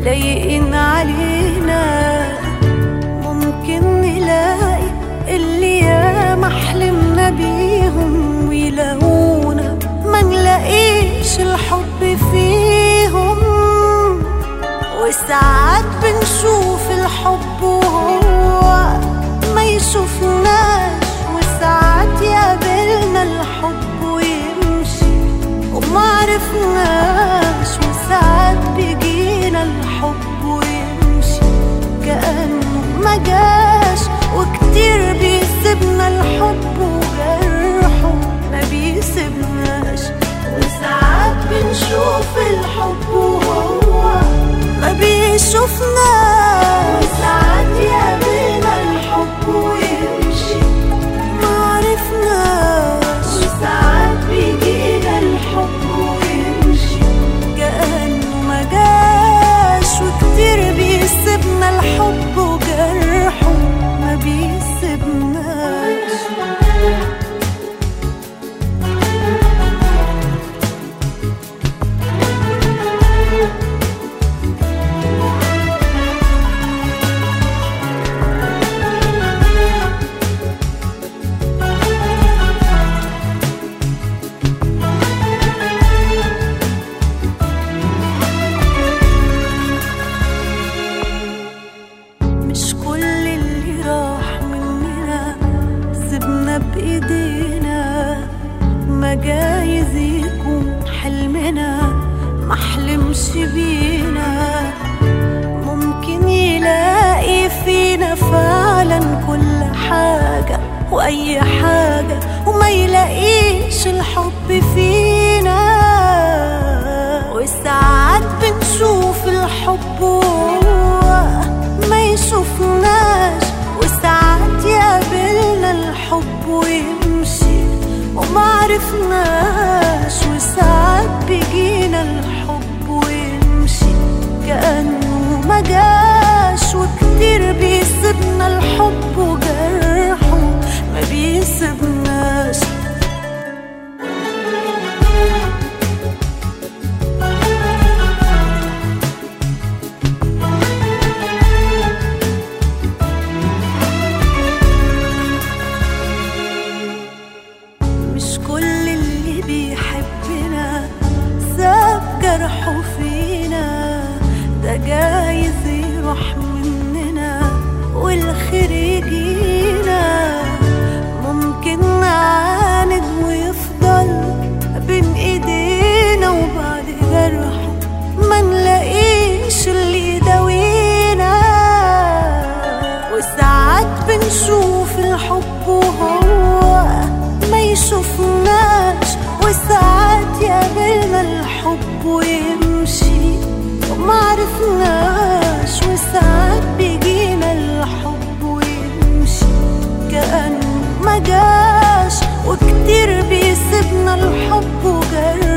لايقين علينا. ممكن نلاقي اللي ياما حلمنا بيهم ويلاقونا ما نلاقيش الحب فيهم. وساعات بنشوف الحب وهو ما يشوفناش، وساعات يقابلنا الحب ويمشي وما عرفناش، وساعات بيجينا الحب ويمشي كأنه ما جاش. وكتير بيسيبنا الحب وجرحه ما بيسيبناش. وساعات بنشوف الحب وهو ما بيشوفناش، وساعات يقابلنا الحب ويمشي ما عرفناش، وساعات بيجينا الحب ويمشي كأنه ما جاش. وكتير بيسيبنا الحب وجرحه ما بيسيبناش. مش كل اللي راح مننا سيبنا بإيدينا، ما جايز يكون حلمنا ما حلمش بينا. ممكن يلاقي فينا فعلا كل حاجة وأي حاجة، وما يلاقيش الحب فينا. وساعات بنشوف الحب وهو ما يشوفناش، وساعات يقابلنا الحب ويمشي وما عرفناش، وساعات بيجينا الحب ويمشي كأنه ما جاش. وكتير بيسيبنا الحب وجرحه ما بيسيبناش. مش كل اللي بيحبنا ساب جرحه فينا، ده جايز يروح مننا والخير يجينا. ممكن نعاند ويفضل بين ايدينا، وبعد جرحه ما نلاقيش اللي يداوينا. وساعات بنشوف الحب وهو ما يشوفناش، وساعات يقابلنا الحب ويمشي وما عرفناش، وساعات بيجينا الحب ويمشي كأنه ما جاش. وكتير بيسيبنا الحب وجرحه